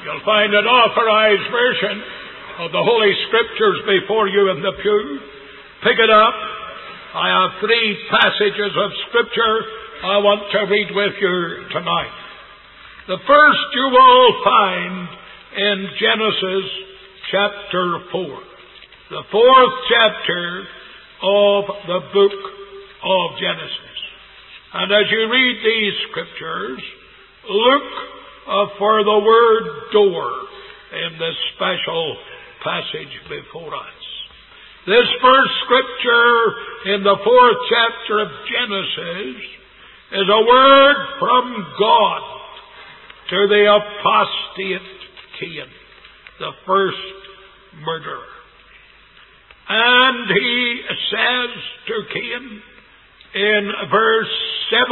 You'll find an authorized version of the Holy Scriptures before you in the pew. Pick it up. I have 3 passages of Scripture I want to read with you tonight. The first you will find in Genesis chapter 4. The 4th chapter of the book of Genesis. And as you read these Scriptures, look for the word door in this special passage before us. This first Scripture in the 4th chapter of Genesis is a word from God to the apostate Cain, the first murderer. And he says to Cain in verse 7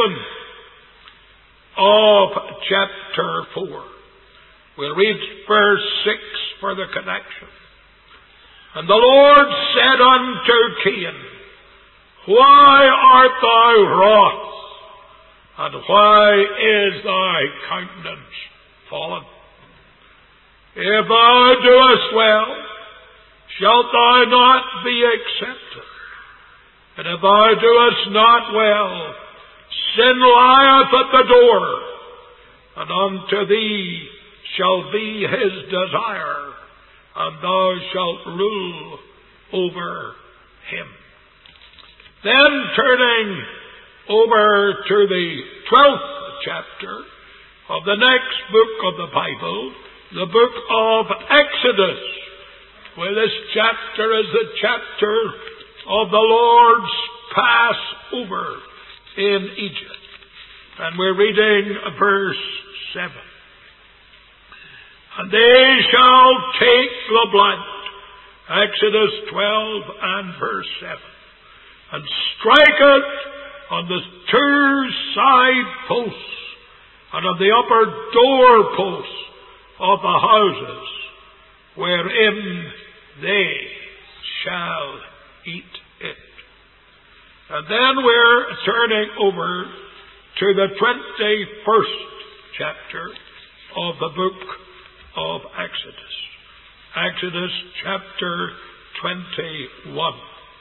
of chapter 4. We'll read verse 6 for the connection. And the Lord said unto Cain, Why art thou wroth? And why is thy countenance fallen? If thou doest well, shalt thou not be accepted? And if thou doest not well, sin lieth at the door, and unto thee shall be his desire, and thou shalt rule over him. Then turning over to the 12th chapter of the next book of the Bible, the book of Exodus, where this chapter is the chapter of the Lord's Passover in Egypt. And we're reading verse 7. And they shall take the blood, Exodus 12 and verse 7, and strike it on the 2 side posts and on the upper door posts of the houses wherein they shall eat it. And then we're turning over to the 21st chapter of the book of Exodus. Exodus chapter 21.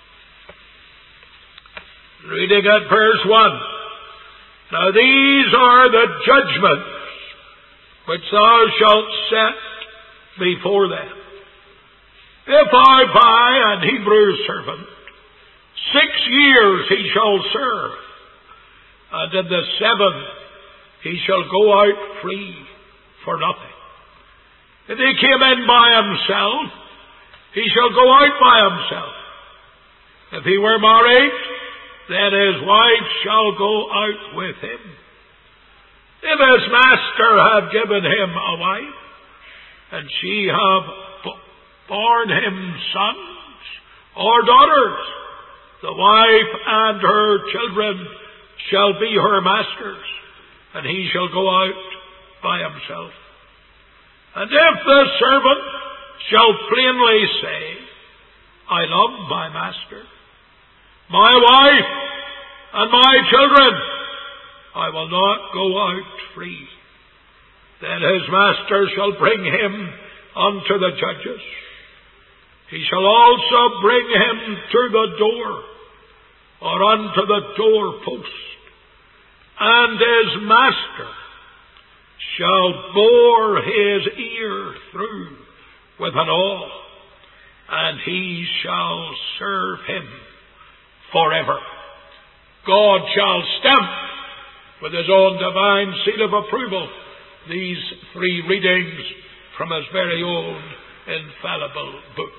Reading at verse 1. Now these are the judgments which thou shalt set before them. If I buy an Hebrew servant, 6 years he shall serve, and in the 7th he shall go out free for nothing. If he came in by himself, he shall go out by himself. If he were married, then his wife shall go out with him. If his master have given him a wife, and she have borne him sons or daughters, the wife and her children shall be her master's, and he shall go out by himself. And if the servant shall plainly say, I love my master, my wife, and my children, I will not go out free, then his master shall bring him unto the judges. He shall also bring him to the door, or unto the doorpost, and his master shall bore his ear through with an awl, and he shall serve him forever. God shall stamp with his own divine seal of approval these 3 readings from his very own infallible book.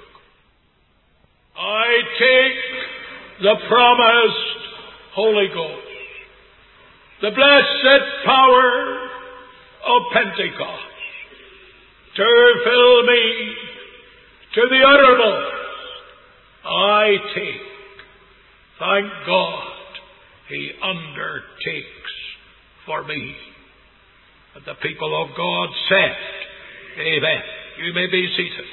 I take the promised Holy Ghost, the blessed power of Pentecost, to fill me to the uttermost. I take. Thank God he undertakes for me. And the people of God said, Amen. You may be seated.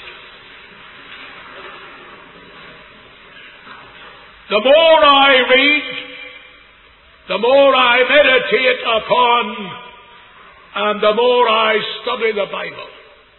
The more I read, the more I meditate upon, and the more I study the Bible,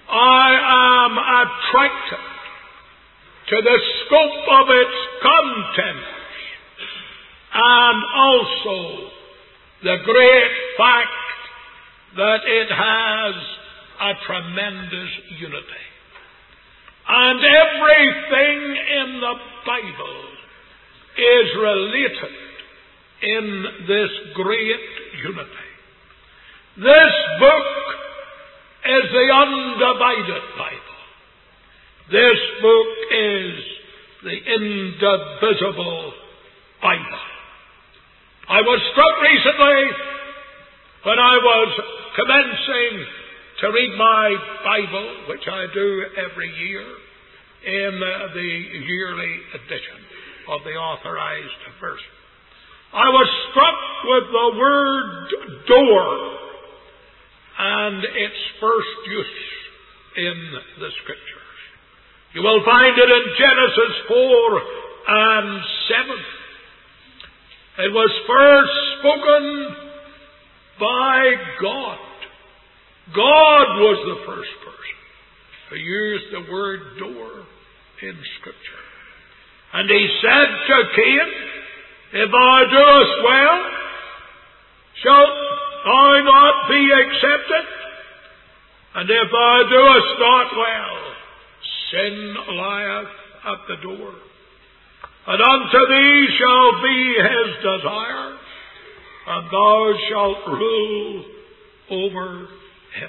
I am attracted to the scope of its contents and also the great fact that it has a tremendous unity. And everything in the Bible is related in this great unity. This book is the undivided Bible. This book is the indivisible Bible. I was struck recently when I was commencing to read my Bible, which I do every year, in the yearly edition of the Authorized Version. I was struck with the word door and its first use in the Scriptures. You will find it in Genesis 4 and 7. It was first spoken by God. God was the first person who used the word door in Scripture. And he said to Cain, if thou doest well, shalt thou not be accepted? And if thou doest not well, sin lieth at the door. And unto thee shall be his desire, and thou shalt rule over him.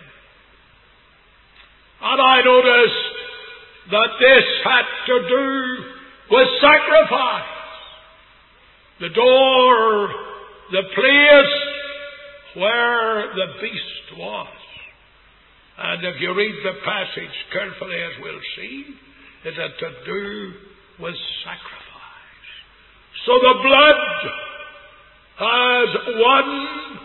And I noticed that this had to do with sacrifice. The door, the place where the beast was. And if you read the passage carefully, as we'll see, it had to do with sacrifice. So the blood has one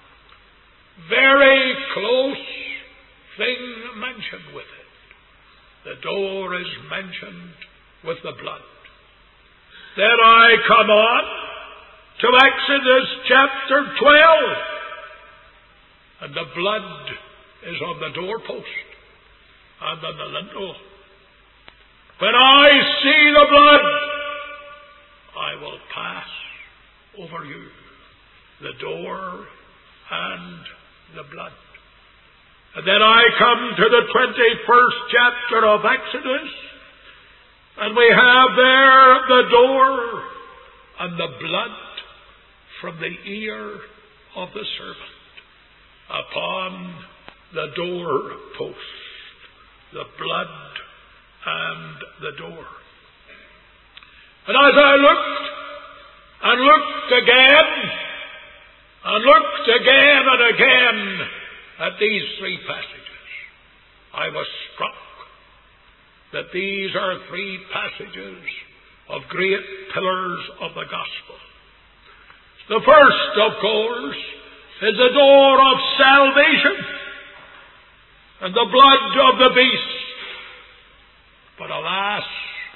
very close thing mentioned with it. The door is mentioned with the blood. Then I come on to Exodus chapter 12. And the blood is on the doorpost and on the lintel. When I see the blood, I will pass over you. The door and the blood. And then I come to the 21st chapter of Exodus, and we have there the door and the blood from the ear of the serpent upon the doorpost. The blood and the door. And as I looked and looked again and looked again and again at these three passages, I was struck that these are three passages of great pillars of the gospel. The first, of course, is the door of salvation and the blood of the beast. But alas,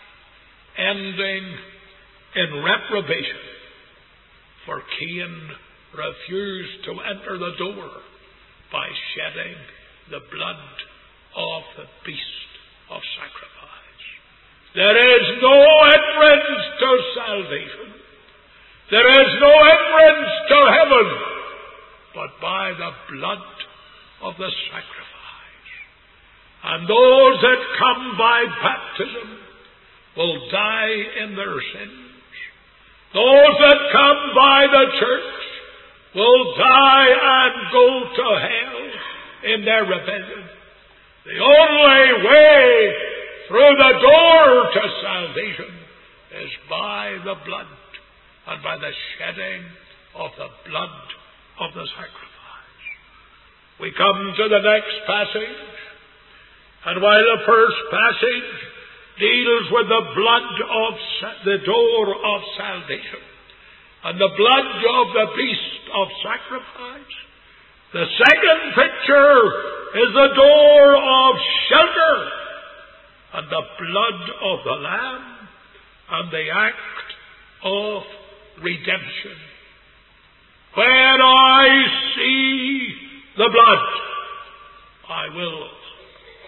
ending in reprobation, for Cain refused to enter the door by shedding the blood of the beast of sacrifice. There is no entrance to salvation. There is no entrance to heaven but by the blood of the sacrifice. And those that come by baptism will die in their sins. Those that come by the church will die and go to hell in their rebellion. The only way through the door to salvation is by the blood and by the shedding of the blood of the sacrifice. We come to the next passage, and while the first passage deals with the blood of the door of salvation and the blood of the beast of sacrifice, the second picture is the door of shelter and the blood of the Lamb and the act of redemption. When I see the blood, I will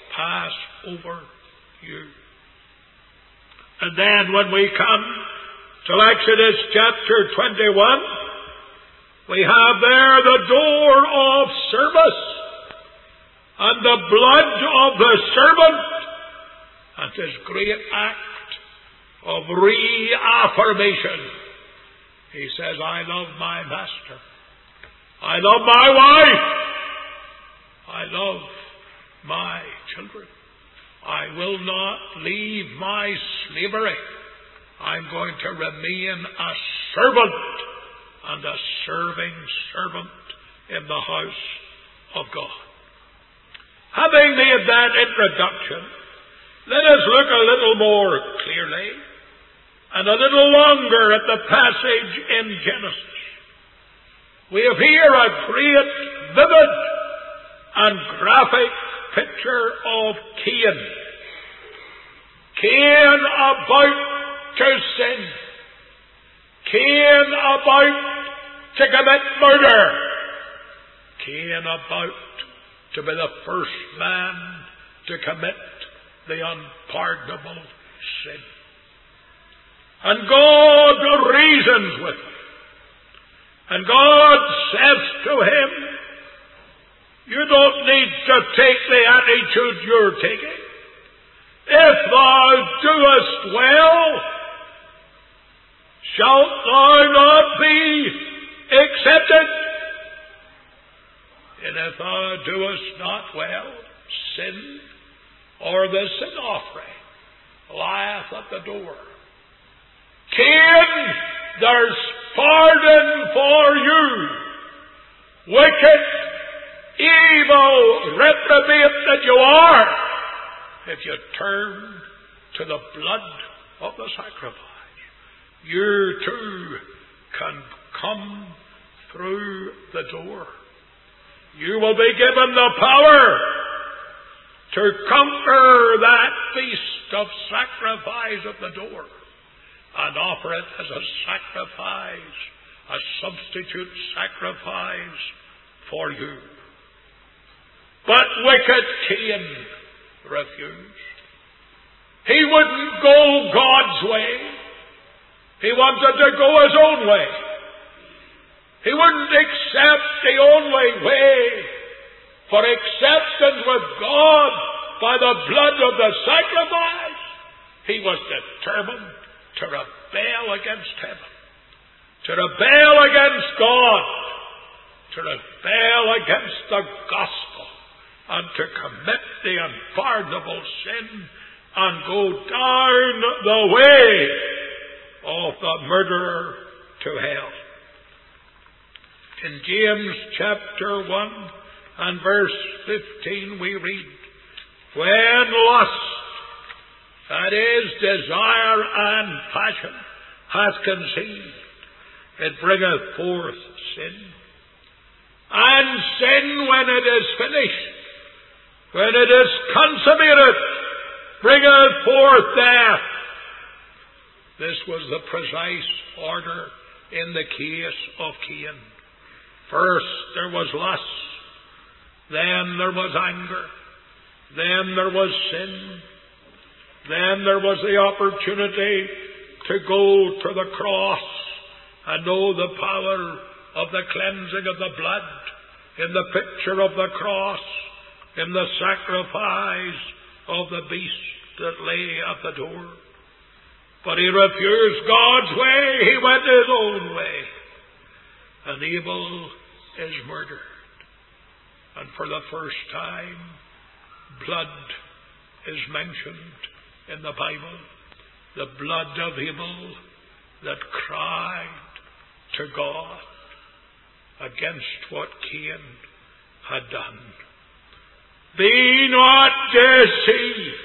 pass over you. And then when we come to Exodus chapter 21, we have there the door of service and the blood of the servant and this great act of reaffirmation. He says, I love my master. I love my wife. I love my children. I will not leave my slavery. I'm going to remain a servant and a serving servant in the house of God. Having made that introduction, let us look a little more clearly and a little longer at the passage in Genesis. We have here a great, vivid, and graphic picture of Cain. Cain about to sin. Cain about to commit murder. Cain about to be the first man to commit the unpardonable sin. And God reasons with him. And God says to him, you don't need to take the attitude you're taking. If thou doest well, shalt thou not be accepted? And if thou doest not well, sin or the sin offering lieth at the door. Cain, there's pardon for you. Wicked, evil, reprobate that you are, if you turn to the blood of the sacrifice, you too can come through the door. You will be given the power to conquer that feast of sacrifice at the door and offer it as a sacrifice, a substitute sacrifice for you. But wicked Cain refused. He wouldn't go God's way. He wanted to go his own way. He wouldn't accept the only way for acceptance with God by the blood of the sacrifice. He was determined to rebel against heaven, to rebel against God, to rebel against the gospel, and to commit the unpardonable sin and go down the way of the murderer to hell. In James chapter 1 and verse 15 we read, when lust, that is desire and passion, hath conceived, it bringeth forth sin. And sin, when it is finished, when it is consummated, bringeth forth death. This was the precise order in the case of Cain. First there was lust, then there was anger, then there was sin, then there was the opportunity to go to the cross and know the power of the cleansing of the blood in the picture of the cross, in the sacrifice of the beast that lay at the door. But he refused God's way. He went his own way. And evil is murdered. And for the first time, blood is mentioned in the Bible. The blood of Abel that cried to God against what Cain had done. Be not deceived.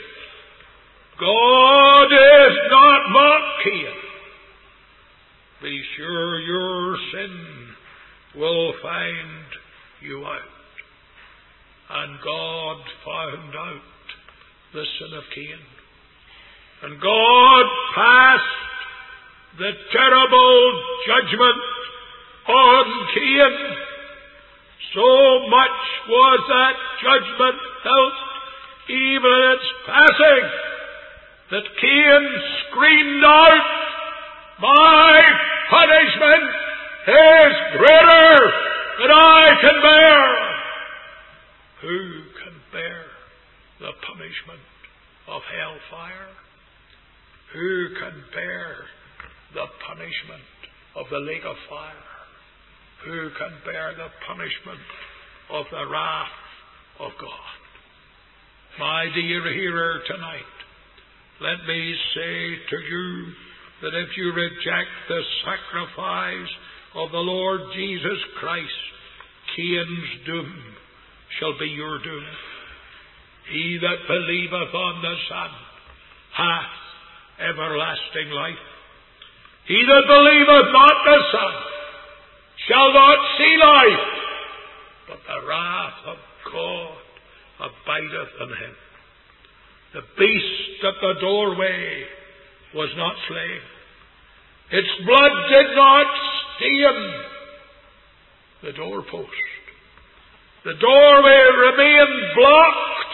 God is not mocked, Cain. Be sure your sin will find you out. And God found out the sin of Cain. And God passed the terrible judgment on Cain. So much was that judgment felt even in its passing, that Cain screamed out, "My punishment is greater than I can bear." Who can bear the punishment of hellfire? Who can bear the punishment of the lake of fire? Who can bear the punishment of the wrath of God? My dear hearer tonight, let me say to you that if you reject the sacrifice of the Lord Jesus Christ, Cain's doom shall be your doom. He that believeth on the Son hath everlasting life. He that believeth not the Son shall not see life, but the wrath of God abideth in him. The beast at the doorway was not slain. Its blood did not stain the doorpost. The doorway remained blocked,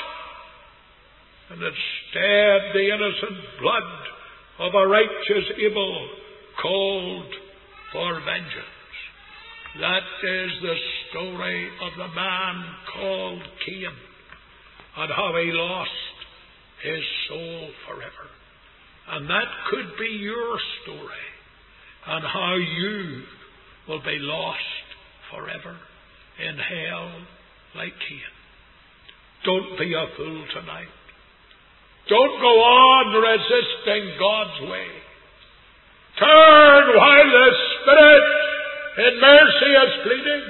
and instead the innocent blood of a righteous Abel called for vengeance. That is the story of the man called Cain, and how he lost his soul forever. And that could be your story, and how you will be lost forever in hell like Cain. Don't be a fool tonight. Don't go on resisting God's way. Turn while the Spirit in mercy is pleading.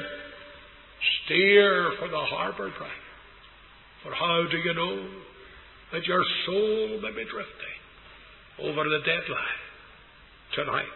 Steer for the harbour bride. For how do you know that your soul may be drifting over the deadline tonight?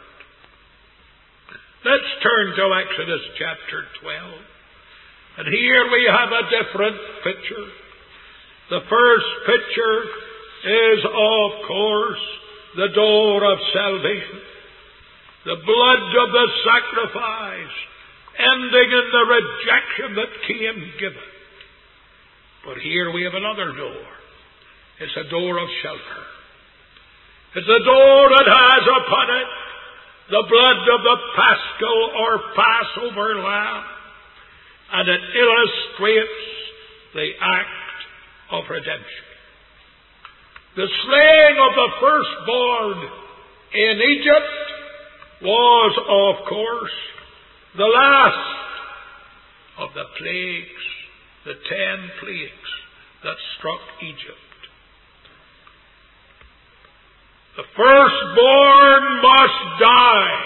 Let's turn to Exodus chapter 12. And here we have a different picture. The first picture is, of course, the door of salvation. The blood of the sacrifice, ending in the rejection that Cain giveth. But here we have another door. It's a door of shelter. It's a door that has upon it the blood of the Paschal or Passover lamb, and it illustrates the act of redemption. The slaying of the firstborn in Egypt was, of course, the last of the plagues, the 10 plagues that struck Egypt. The firstborn must die.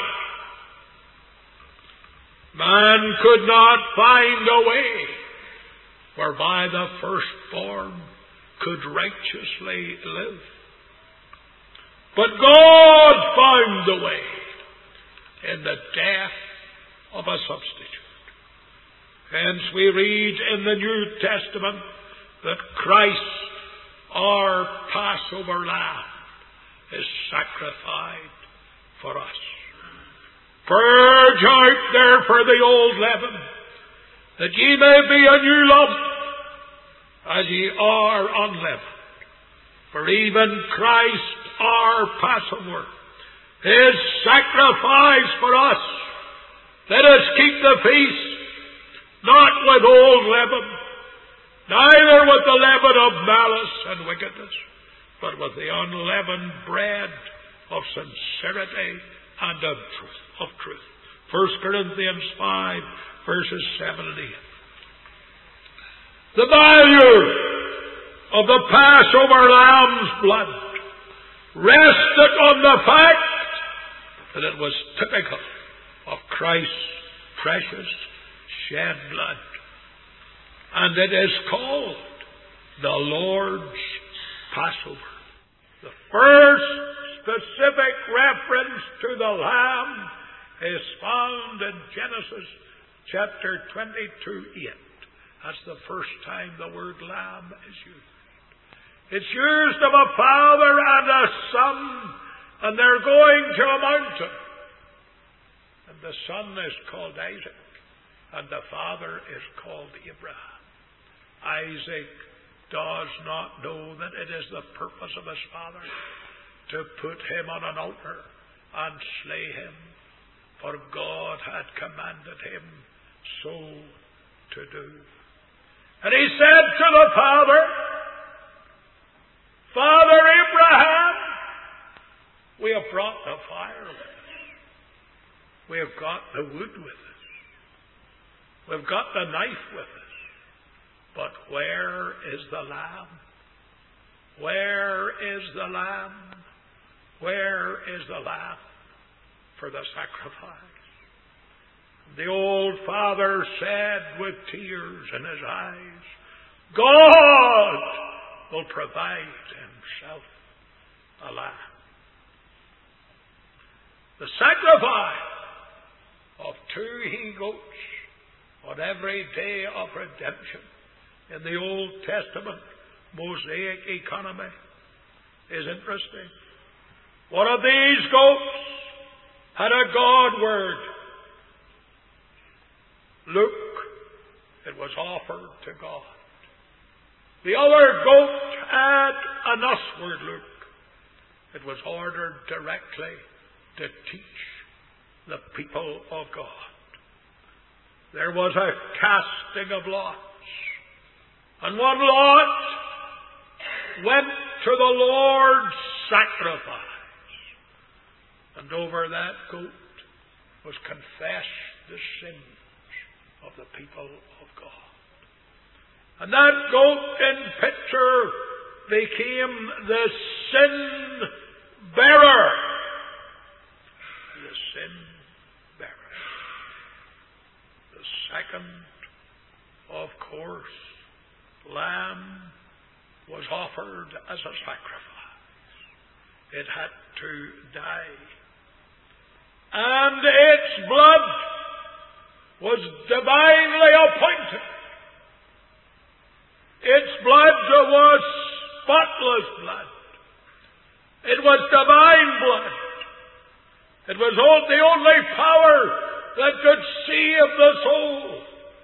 Man could not find a way whereby the firstborn could righteously live. But God found the way in the death of a substitute. Hence we read in the New Testament that Christ, our Passover lamb, is sacrificed for us. Purge out therefore the old leaven, that ye may be a new lump, as ye are unleavened. For even Christ, our Passover, His sacrifice for us. Let us keep the feast, not with old leaven, neither with the leaven of malice and wickedness, but with the unleavened bread of sincerity and of truth. 1 Corinthians 5, verses 7 and 8. The value of the Passover lamb's blood rested on the fact that it was typical of Christ's precious shed blood. And it is called the Lord's Passover. The first specific reference to the Lamb is found in Genesis chapter 22:8. That's the first time the word lamb is used. It's used of a father and a son, and they're going to a mountain. And the son is called Isaac, and the father is called Abraham. Isaac does not know that it is the purpose of his Father to put him on an altar and slay him, for God had commanded him so to do. And he said to the father, Father Abraham, we have brought the fire with us. We have got the wood with us. We've got the knife with us. But where is the lamb? Where is the lamb? Where is the lamb for the sacrifice? The old father said with tears in his eyes, God will provide himself a lamb. The sacrifice of 2 he-goats on every day of redemption in the Old Testament Mosaic economy is interesting. One of these goats had a God word. Look, it was offered to God. The other goat had an us word, look. It was ordered directly to teach the people of God. There was a casting of lots. And one lot went to the Lord's sacrifice. And over that goat was confessed the sins of the people of God. And that goat in picture became the sin bearer. The sin bearer. The second, of course, lamb was offered as a sacrifice. It had to die. And its blood was divinely appointed. Its blood was spotless blood. It was divine blood. It was the only power that could save the soul.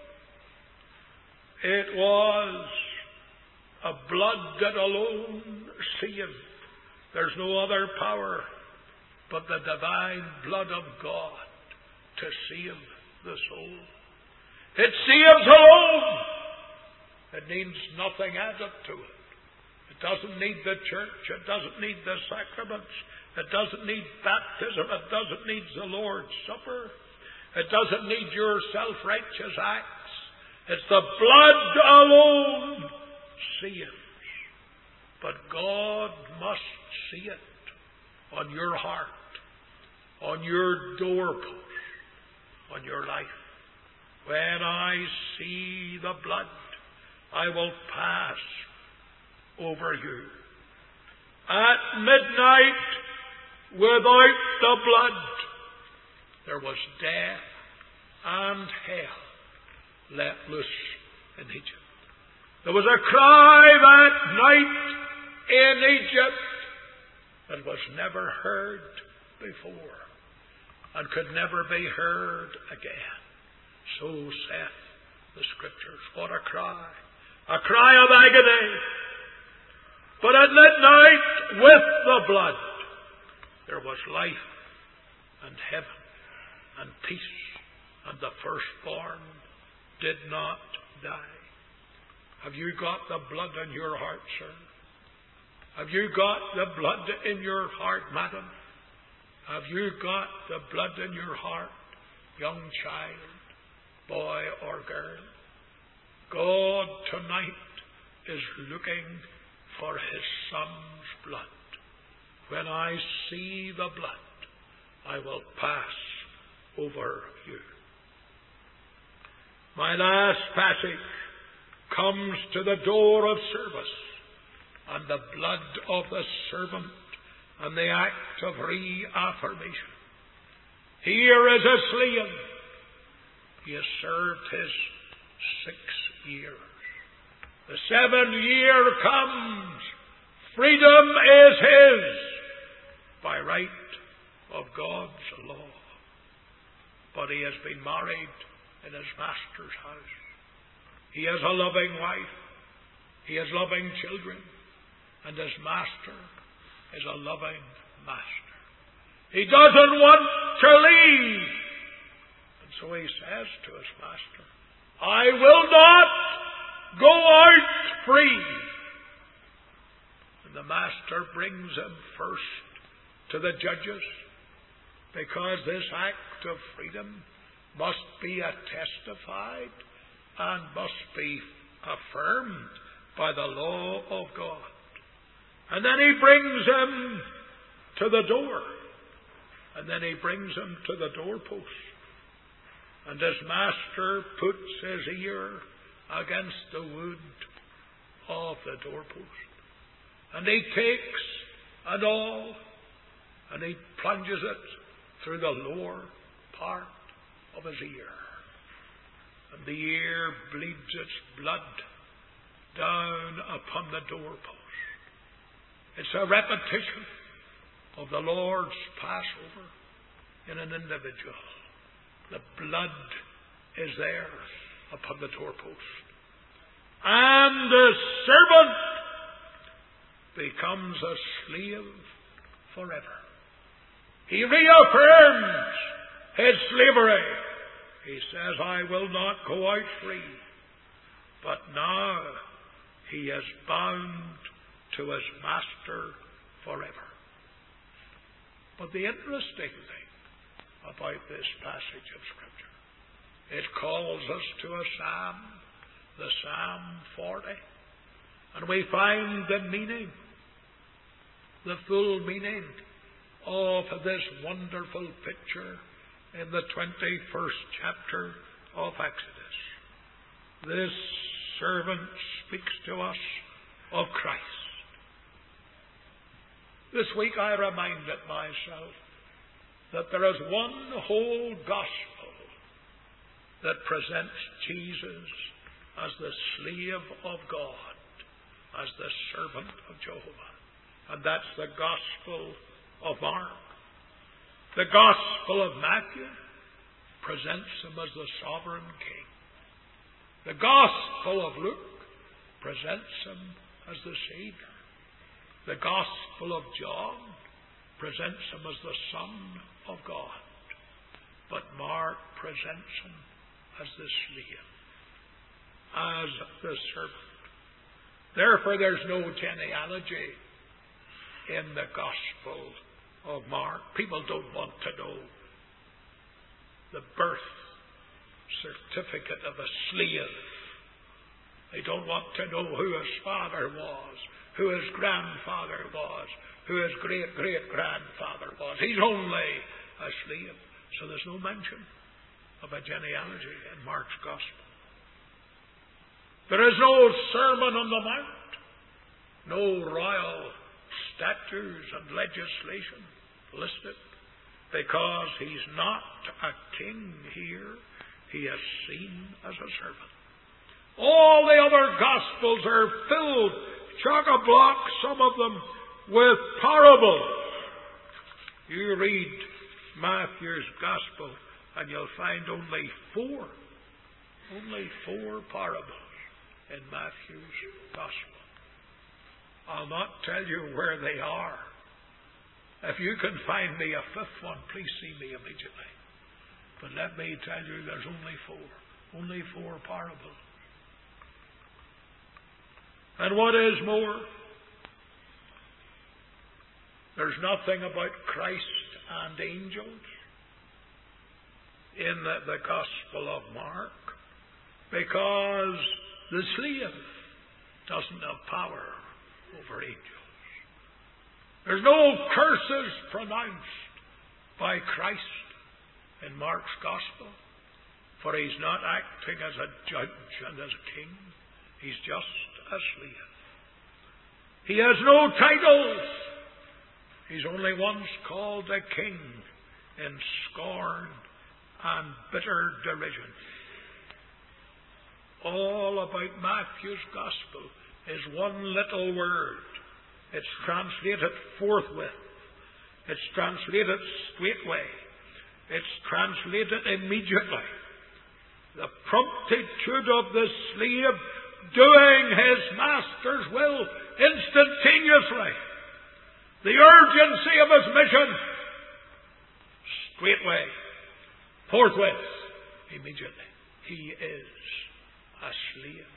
It was a blood that alone saved. There's no other power but the divine blood of God to save the soul. It saves alone. It needs nothing added to it. It doesn't need the church. It doesn't need the sacraments. It doesn't need baptism. It doesn't need the Lord's Supper. It doesn't need your self-righteous acts. It's the blood alone saves. But God must see it on your heart, on your doorpost, on your life. When I see the blood, I will pass over you. At midnight, without the blood, there was death and hell let loose in Egypt. There was a cry that night in Egypt that was never heard before and could never be heard again. So saith the Scriptures. What a cry! A cry of agony. But at midnight, with the blood, there was life and heaven and peace, and the firstborn did not die. Have you got the blood in your heart, sir? Have you got the blood in your heart, madam? Have you got the blood in your heart, young child, boy or girl? God tonight is looking for His Son's blood. When I see the blood, I will pass over you. My last passage comes to the door of service and the blood of the servant and the act of reaffirmation. Here is a slave. He has served his 6 years. The 7th year comes. Freedom is his by right of God's law. But he has been married in his master's house. He has a loving wife. He has loving children, and his master is a loving master. He doesn't want to leave. And so he says to his master, I will not go out free. And the master brings him first to the judges, because this act of freedom must be attestified and must be affirmed by the law of God. And then he brings him to the door. And then he brings him to the doorpost. And his master puts his ear against the wood of the doorpost. And he takes an awl and he plunges it through the lower part of his ear. And the ear bleeds its blood down upon the doorpost. It's a repetition of the Lord's Passover in an individual. The blood is there upon the doorpost. And the servant becomes a slave forever. He reaffirms his slavery. He says, I will not go out free. But now he is bound to his master forever. But the interesting thing about this passage of Scripture, it calls us to a psalm, the Psalm 40. And we find the meaning, the full meaning of this wonderful picture in the 21st chapter of Exodus. This servant speaks to us of Christ. This week I reminded myself that there is one whole gospel that presents Jesus as the slave of God, as the servant of Jehovah. And that's the gospel of Mark. The gospel of Matthew presents him as the sovereign king. The gospel of Luke presents him as the Savior. The gospel of John presents him as the Son of God. But Mark presents him as the slave, as the servant. Therefore, there's no genealogy in the gospel of Mark. People don't want to know the birth certificate of a slave. They don't want to know who his father was, who his grandfather was, who his great-great-grandfather was. He's only a slave. So there's no mention of a genealogy in Mark's gospel. There is no Sermon on the Mount, no royal statutes and legislation listed, because he's not a king here. He is seen as a servant. All the other Gospels are filled, chock-a-block, some of them, with parables. You read Matthew's Gospel and you'll find only four parables in Matthew's Gospel. I'll not tell you where they are. If you can find me a fifth one, please see me immediately. But let me tell you, there's only four parables. And what is more, there's nothing about Christ and angels in the Gospel of Mark, because the slave doesn't have power over angels. There's no curses pronounced by Christ in Mark's Gospel, for he's not acting as a judge and as a king. He's just a slave. He has no titles. He's only once called a king in scorn and bitter derision. All about Matthew's Gospel is one little word. It's translated forthwith. It's translated straightway. It's translated immediately. The promptitude of the slave doing his master's will instantaneously. The urgency of his mission, straightway, forthwith, immediately. He is a slave.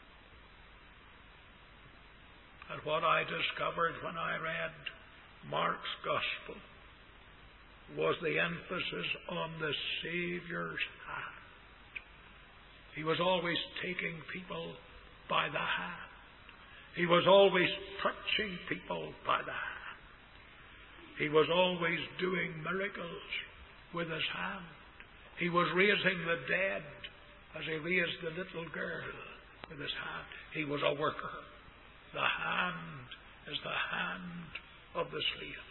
And what I discovered when I read Mark's Gospel was the emphasis on the Saviour's hand. He was always taking people by the hand. He was always touching people by the hand. He was always doing miracles with his hand. He was raising the dead as he raised the little girl with his hand. He was a worker. The hand is the hand of the slave.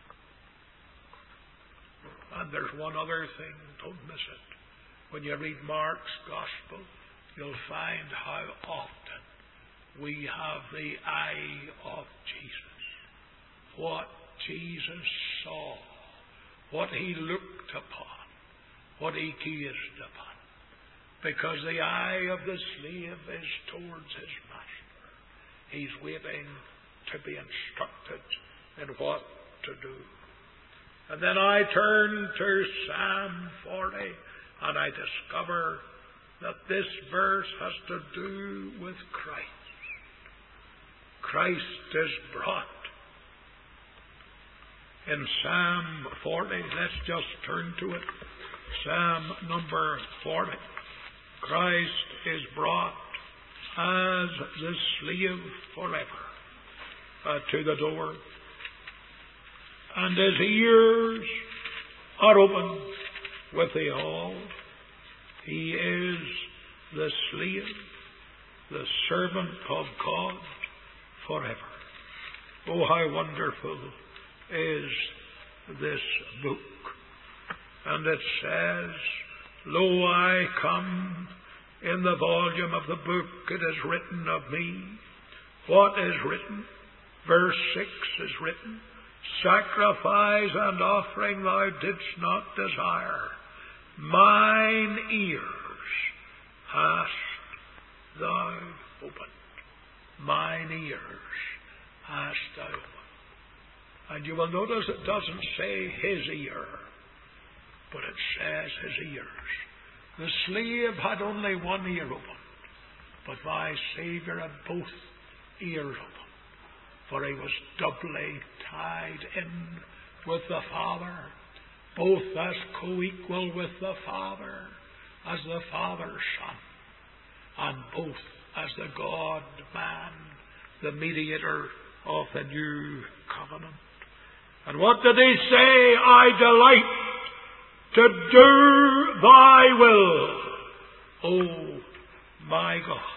And there's one other thing, don't miss it. When you read Mark's Gospel, you'll find how often we have the eye of Jesus. What Jesus saw, what he looked upon, what he gazed upon. Because the eye of the slave is towards his master. He's waiting to be instructed in what to do. And then I turn to Psalm 40 and I discover that this verse has to do with Christ. Christ is brought. In Psalm 40, let's just turn to it. Psalm number 40. Christ is brought as the slave forever to the door. And his ears are open with the all. He is the slave, the servant of God forever. Oh, how wonderful is this book. And it says, Lo, I come, in the volume of the book it is written of me. What is written? Verse 6 is written, Sacrifice and offering thou didst not desire. Mine ears hast thou opened. Mine ears hast thou opened. And you will notice it doesn't say his ear, but it says his ears. The slave had only one ear open, but my Saviour had both ears open. For he was doubly tied in with the Father, both as co-equal with the Father, as the Father's Son, and both as the God-man, the mediator of the new covenant. And what did he say? I delight to do thy will, O my God.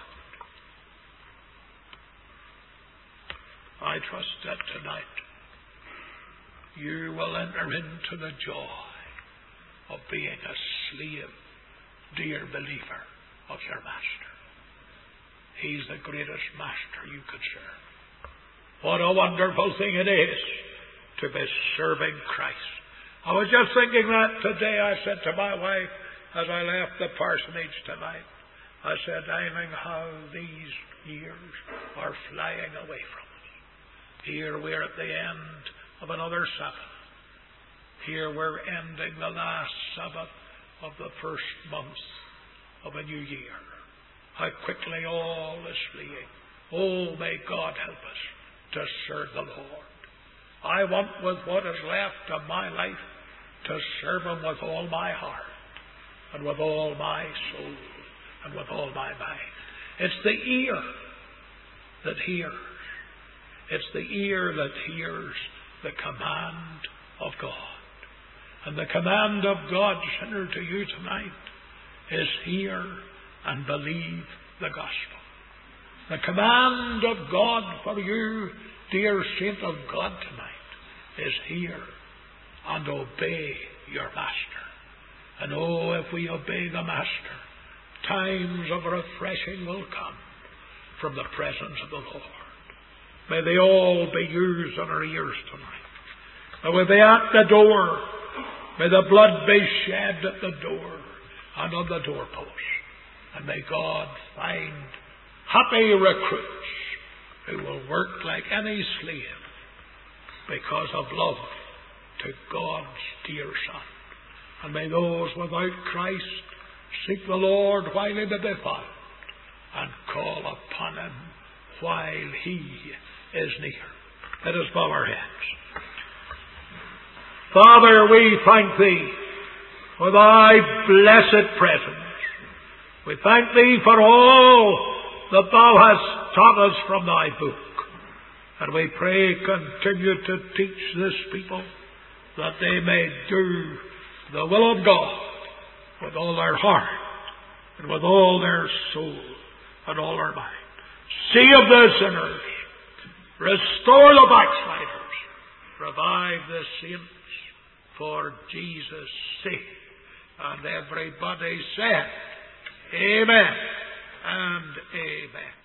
I trust that tonight you will enter into the joy of being a slave, dear believer, of your Master. He's the greatest Master you could serve. What a wonderful thing it is to be serving Christ. I was just thinking that today. I said to my wife as I left the parsonage tonight, I said, I think how these years are flying away from us. Here we're at the end of another Sabbath. Here we're ending the last Sabbath of the first month of a new year. How quickly all is fleeing. Oh, may God help us to serve the Lord. I want, with what is left of my life, to serve Him with all my heart, and with all my soul, and with all my mind. It's the ear that hears. It's the ear that hears the command of God. And the command of God, sinner, to you tonight is hear and believe the gospel. The command of God for you, dear saint of God, tonight is hear and obey your Master. And oh, if we obey the Master, times of refreshing will come from the presence of the Lord. May they all be used on our ears tonight. May we be at the door. May the blood be shed at the door and on the doorpost. And may God find happy recruits who will work like any slave because of love to God's dear Son. And may those without Christ seek the Lord while He may be found, and call upon Him while He is near. Let us bow our heads. Father, we thank Thee for Thy blessed presence. We thank Thee for all that Thou hast taught us from Thy book. And we pray, continue to teach this people that they may do the will of God with all their heart and with all their soul and all their mind. Save the sinners. Restore the backsliders. Revive the saints for Jesus' sake. And everybody said, Amen and Amen.